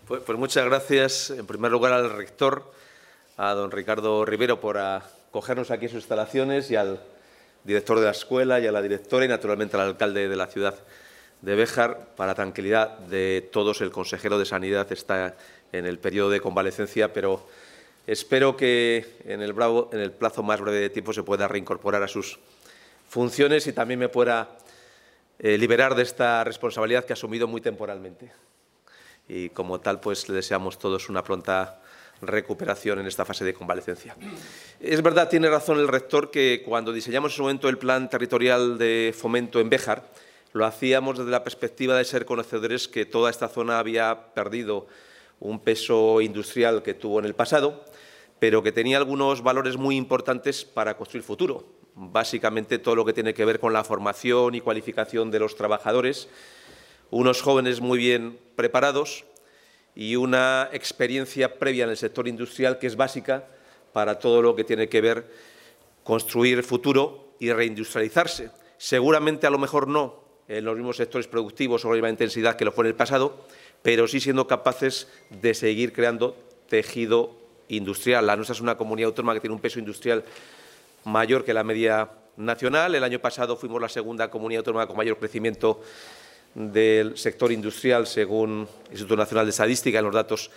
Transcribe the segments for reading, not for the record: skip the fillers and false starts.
Pues muchas gracias, en primer lugar, al rector, a don Ricardo Rivero, por acogernos aquí en sus instalaciones, y al director de la escuela y a la directora y, naturalmente, al alcalde de la ciudad de Béjar. Para tranquilidad de todos, el consejero de Sanidad está en el periodo de convalecencia, pero espero que en el plazo más breve de tiempo se pueda reincorporar a sus funciones y también me pueda liberar de esta responsabilidad que ha asumido muy temporalmente. Y, como tal, pues le deseamos todos una pronta recuperación en esta fase de convalecencia. Es verdad, tiene razón el rector, que cuando diseñamos en su momento el Plan Territorial de Fomento en Béjar, lo hacíamos desde la perspectiva de ser conocedores que toda esta zona había perdido un peso industrial que tuvo en el pasado, pero que tenía algunos valores muy importantes para construir futuro. Básicamente todo lo que tiene que ver con la formación y cualificación de los trabajadores, unos jóvenes muy bien preparados y una experiencia previa en el sector industrial que es básica para todo lo que tiene que ver construir futuro y reindustrializarse. Seguramente, a lo mejor no en los mismos sectores productivos o con la misma intensidad que lo fue en el pasado, pero sí siendo capaces de seguir creando tejido industrial. La nuestra es una comunidad autónoma que tiene un peso industrial mayor que la media nacional. El año pasado fuimos la segunda comunidad autónoma con mayor crecimiento del sector industrial, según el Instituto Nacional de Estadística, en los datos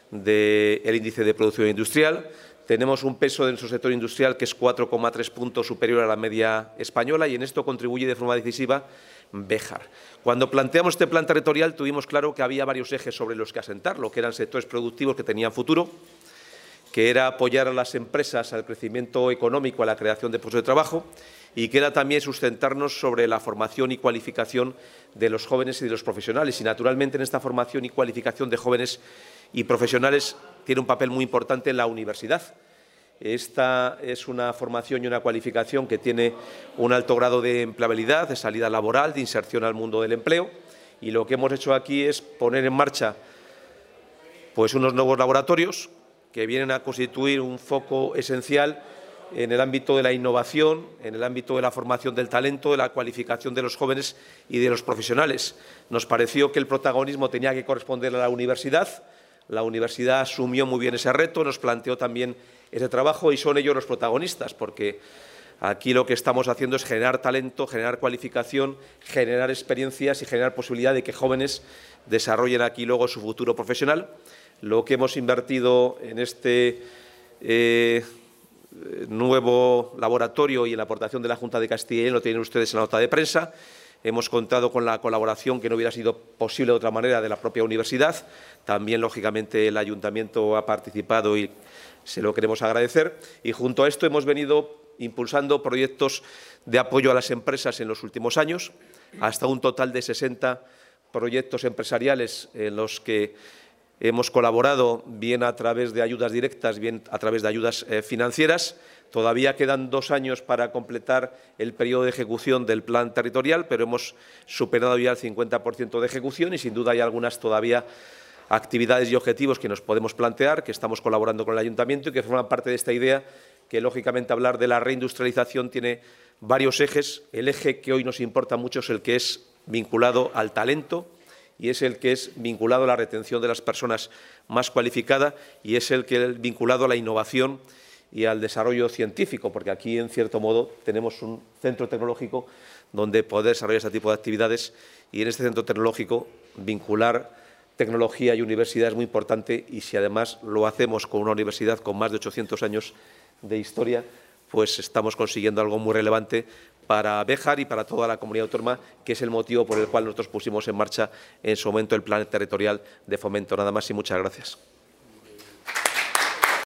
del Índice de Producción Industrial. Tenemos un peso de nuestro sector industrial que es 4,3 puntos superior a la media española, y en esto contribuye de forma decisiva Béjar. Cuando planteamos este plan territorial tuvimos claro que había varios ejes sobre los que asentarlo, que eran sectores productivos que tenían futuro, que era apoyar a las empresas al crecimiento económico, a la creación de puestos de trabajo, y que era también sustentarnos sobre la formación y cualificación de los jóvenes y de los profesionales. Y, naturalmente, en esta formación y cualificación de jóvenes y profesionales tiene un papel muy importante la universidad. Esta es una formación y una cualificación que tiene un alto grado de empleabilidad, de salida laboral, de inserción al mundo del empleo, y lo que hemos hecho aquí es poner en marcha pues unos nuevos laboratorios que vienen a constituir un foco esencial en el ámbito de la innovación, en el ámbito de la formación del talento, de la cualificación de los jóvenes y de los profesionales. Nos pareció que el protagonismo tenía que corresponder a la universidad. La universidad asumió muy bien ese reto, nos planteó también ese trabajo, y son ellos los protagonistas, porque aquí lo que estamos haciendo es generar talento, generar cualificación, generar experiencias y generar posibilidad de que jóvenes desarrollen aquí luego su futuro profesional. Lo que hemos invertido en este nuevo laboratorio y en la aportación de la Junta de Castilla y León lo tienen ustedes en la nota de prensa. Hemos contado con la colaboración, que no hubiera sido posible de otra manera, de la propia universidad. También, lógicamente, el Ayuntamiento ha participado y se lo queremos agradecer. Y junto a esto hemos venido impulsando proyectos de apoyo a las empresas en los últimos años, hasta un total de 60 proyectos empresariales en los que hemos colaborado, bien a través de ayudas directas, bien a través de ayudas financieras. Todavía quedan 2 años para completar el periodo de ejecución del plan territorial, pero hemos superado ya el 50% de ejecución y, sin duda, hay algunas todavía actividades y objetivos que nos podemos plantear, que estamos colaborando con el Ayuntamiento y que forman parte de esta idea que, lógicamente, hablar de la reindustrialización tiene varios ejes. El eje que hoy nos importa mucho es el que es vinculado al talento, y es el que es vinculado a la retención de las personas más cualificadas, y es el que es vinculado a la innovación y al desarrollo científico, porque aquí, en cierto modo, tenemos un centro tecnológico donde poder desarrollar este tipo de actividades, y en este centro tecnológico vincular tecnología y universidad es muy importante, y si además lo hacemos con una universidad con más de 800 años de historia, pues estamos consiguiendo algo muy relevante para Béjar y para toda la comunidad autónoma, que es el motivo por el cual nosotros pusimos en marcha en su momento el Plan Territorial de Fomento. Nada más y muchas gracias.